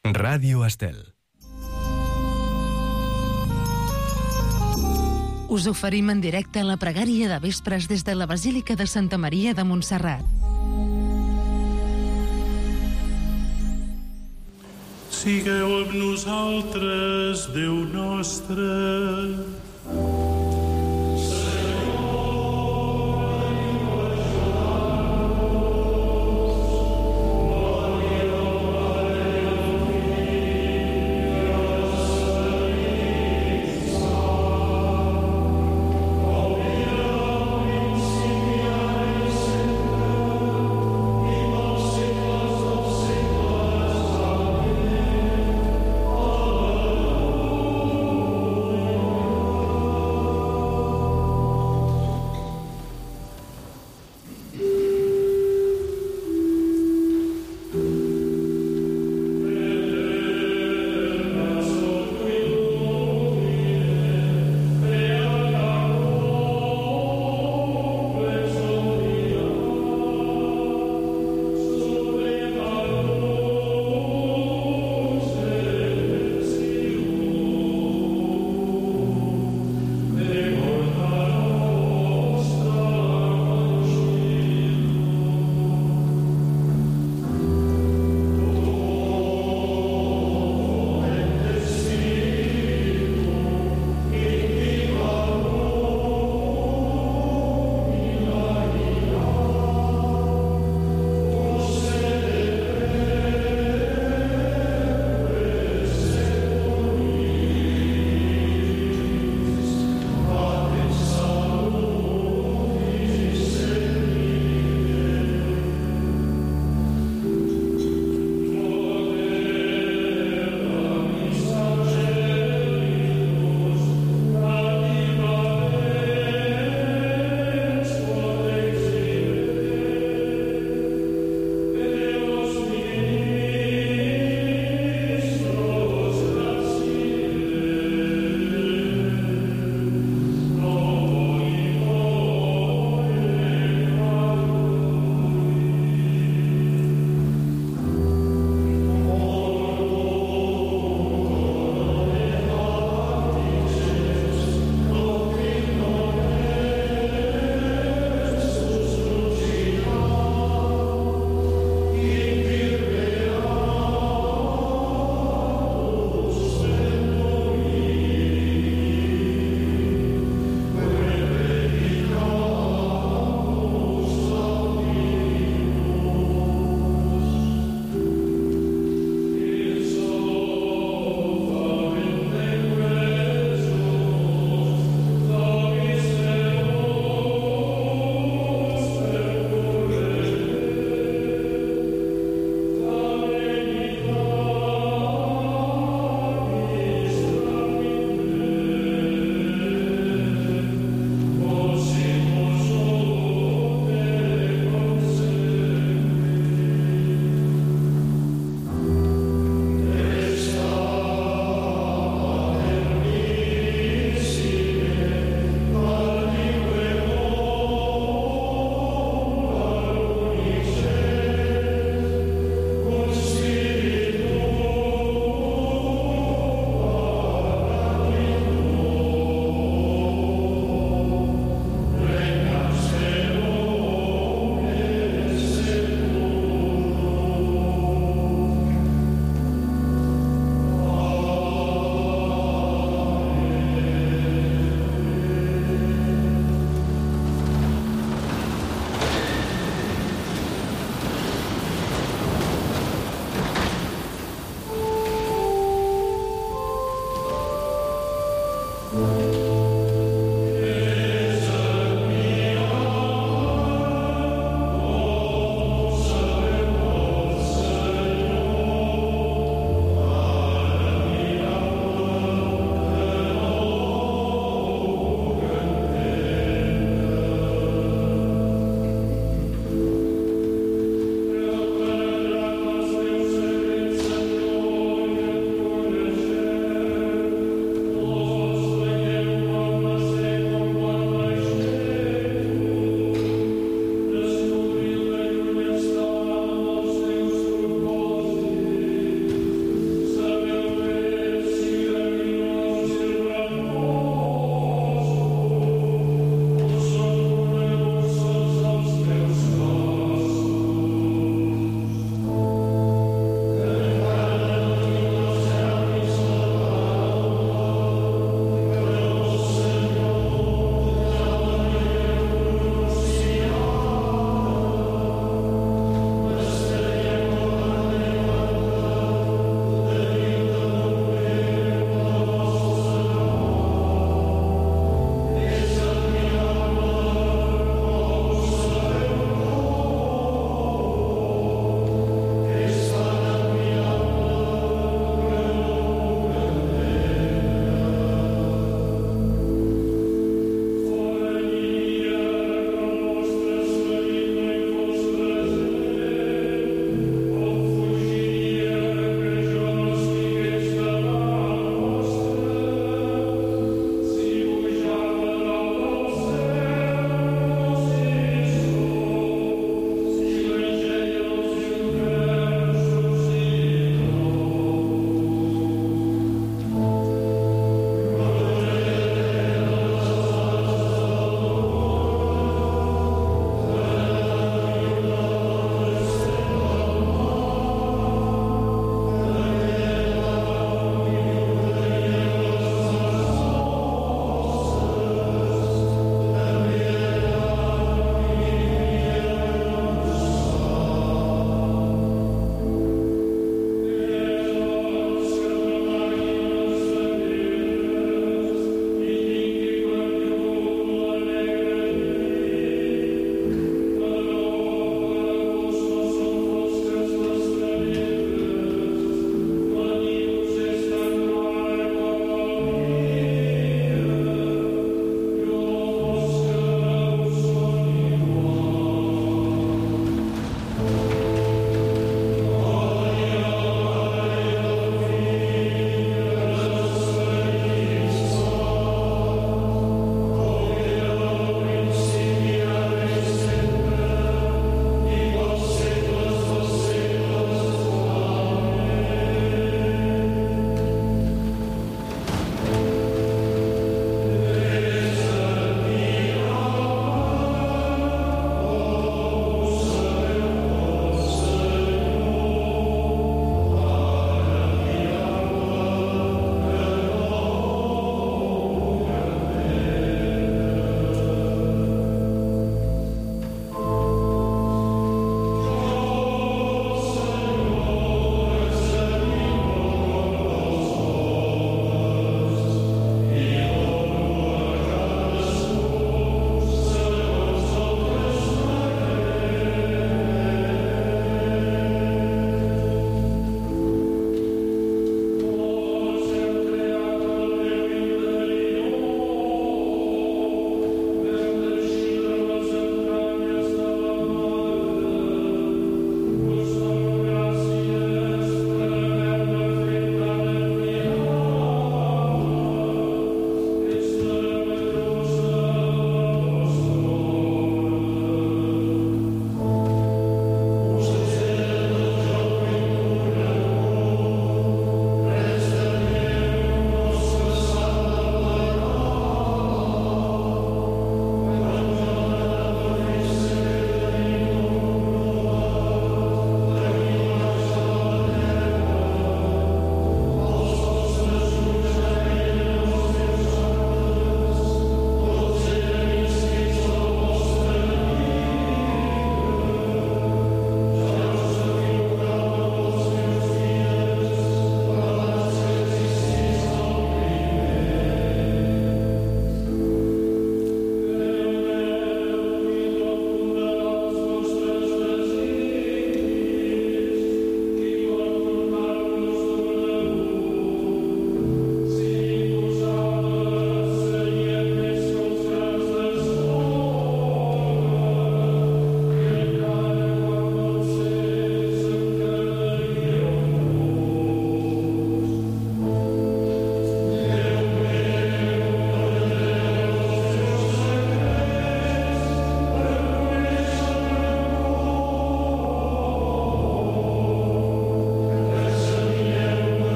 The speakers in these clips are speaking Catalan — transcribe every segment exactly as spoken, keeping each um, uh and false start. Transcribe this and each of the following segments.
Ràdio Estel. Us oferim en directe la pregària de vespres des de la Basílica de Santa Maria de Montserrat. Sigueu amb nosaltres, Déu nostre.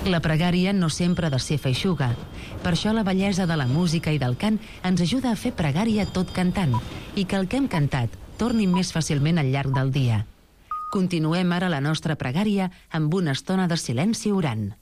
La pregària no sempre ha de ser feixuga. Per això la bellesa de la música i del cant ens ajuda a fer pregària tot cantant i que el que hem cantat torni més fàcilment al llarg del dia. Continuem ara la nostra pregària amb una estona de silenci orant.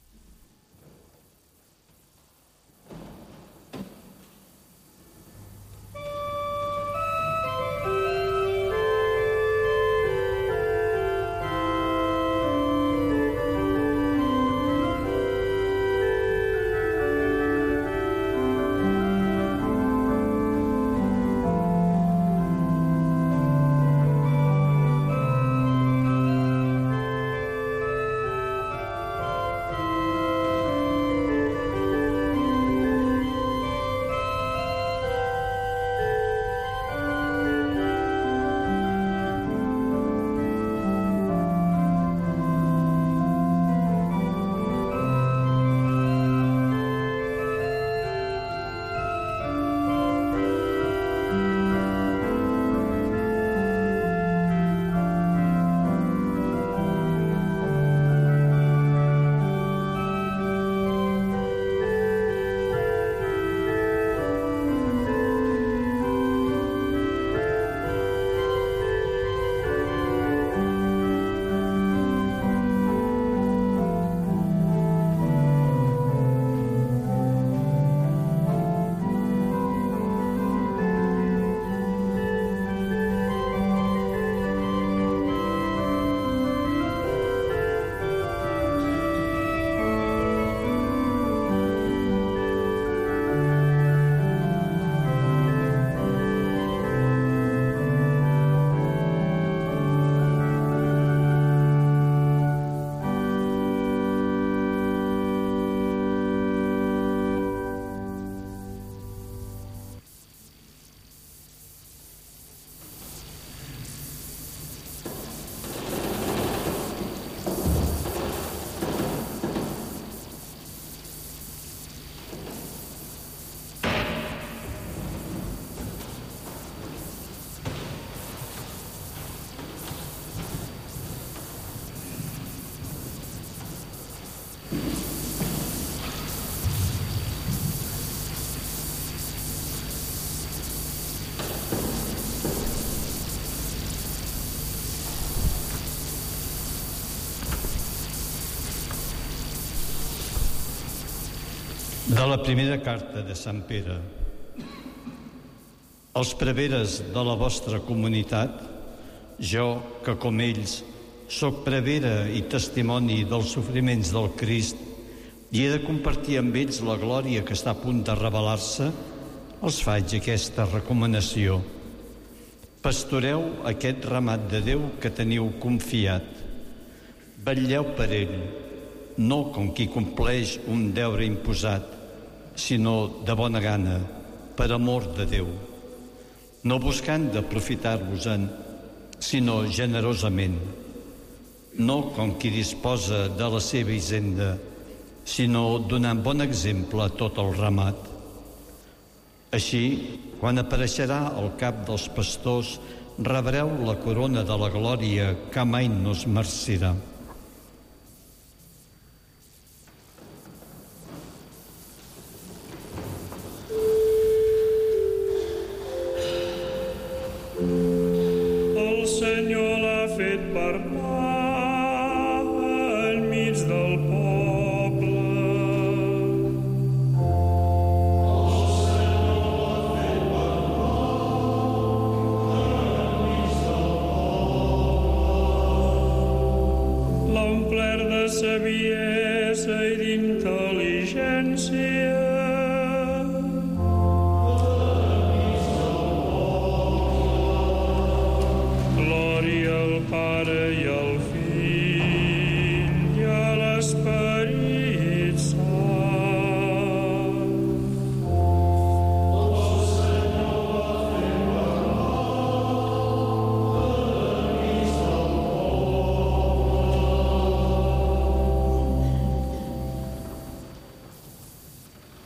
De la primera carta de Sant Pere. Els preveres de la vostra comunitat, jo, que com ells soc prevera i testimoni dels sofriments del Crist i he de compartir amb ells la glòria que està a punt de revelar-se, els faig aquesta recomanació. Pastoreu aquest ramat de Déu que teniu confiat. Vetlleu per ell, no com qui compleix un deure imposat, sinó de bona gana, per amor de Déu, no buscant d'aprofitar-vos-en, sinó generosament, no com qui disposa de la seva hisenda, sinó donant bon exemple a tot el ramat. Així, quan apareixerà el cap dels pastors, rebreu la corona de la glòria que mai no es marcirà. El Senyor l'ha fet parlar enmig del poble. El Senyor l'ha fet parlar enmig del poble. L'ha omplert de saviesa i d'intel·ligència. Pare i al Fill i a l'Esperit Sant. El Senyor va fer parlar enmig del poble.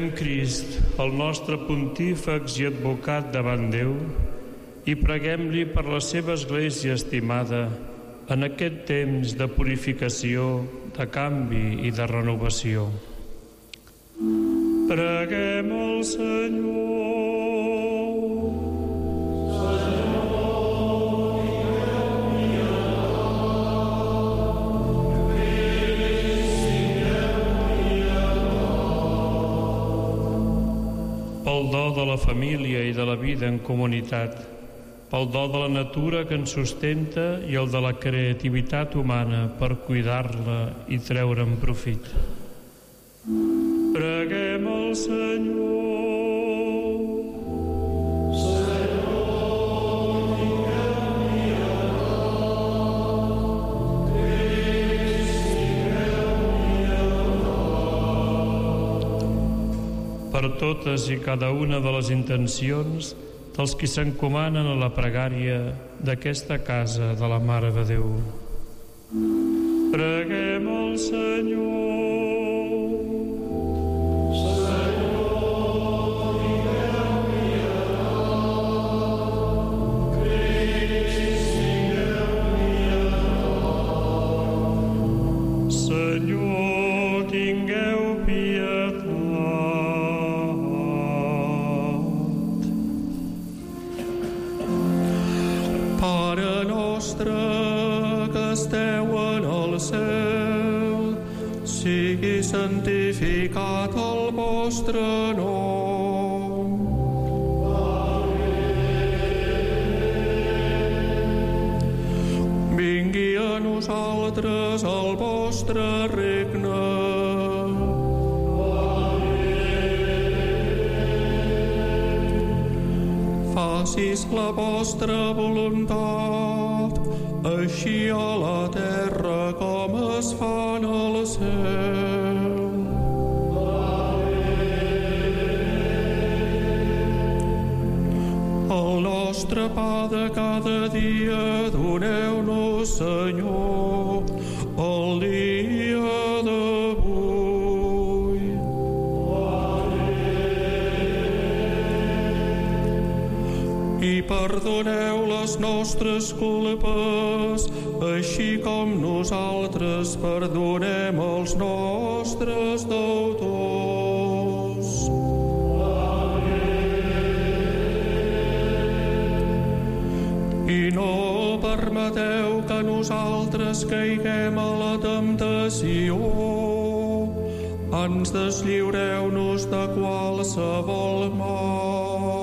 consagrem Crist, el nostre pontífex i advocat davant Déu, i preguem-li per la seva Església estimada en aquest temps de purificació, de canvi i de renovació. Preguem al Senyor. Pel do de la família i de la vida en comunitat, pel do de la natura que ens sustenta i el de la creativitat humana per cuidar-la i treure'n profit. Preguem al Senyor. Senyor, digueu-li ador. Crist, digueu-li ador. Per totes i cada una de les intencions dels qui s'encomanen a la pregària d'aquesta casa de la Mare de Déu. Preguem al Senyor. Senyor, digueu-li ador. Crist, digueu-li ador. Senyor, tingueu pietat. Pare nostre que esteu en el cel, sigui santificat el vostre nom. Vingui a nosaltres el vostre regne. Facis la vostra voluntat, així a la terra com es fa en el cel. El nostre pa de cada dia doneu-nos, Senyor, el dia d'avui. I perdoneu les nostres culpes, així com nosaltres perdonem els nostres deutors. I no permeteu que nosaltres caiguem a la temptació. Ans deslliureu-nos de qualsevol mal.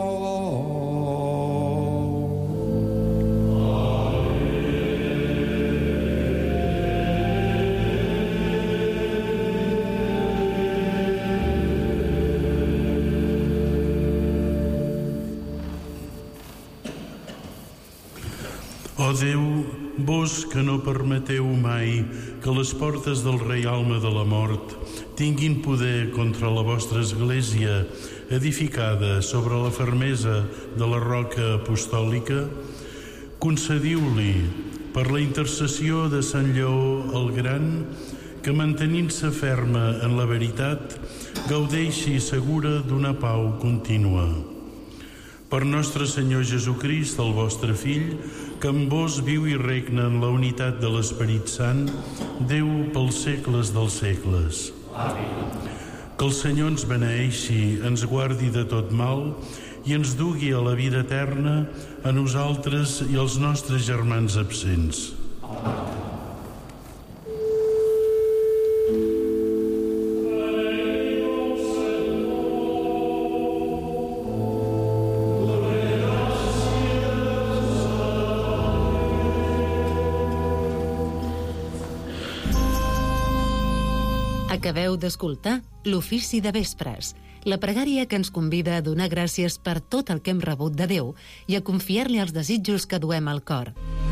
Ó Déu, vos que no permeteu mai que les portes del reialme de la mort tinguin poder contra la vostra Església edificada sobre la fermesa de la roca apostòlica, concediu-li, per la intercessió de Sant Lleó el Gran, que mantenint-se ferma en la veritat, gaudeixi segura d'una pau contínua. Per nostre Senyor Jesucrist, el vostre Fill, que amb vos viu i regna en la unitat de l'Esperit Sant, Déu pels segles dels segles. Amén. Que el Senyor ens beneeixi, ens guardi de tot mal i ens dugui a la vida eterna a nosaltres i als nostres germans absents. Amén. Acabeu d'escoltar l'Ofici de Vespres, la pregària que ens convida a donar gràcies per tot el que hem rebut de Déu i a confiar-li els desitjos que duem al cor.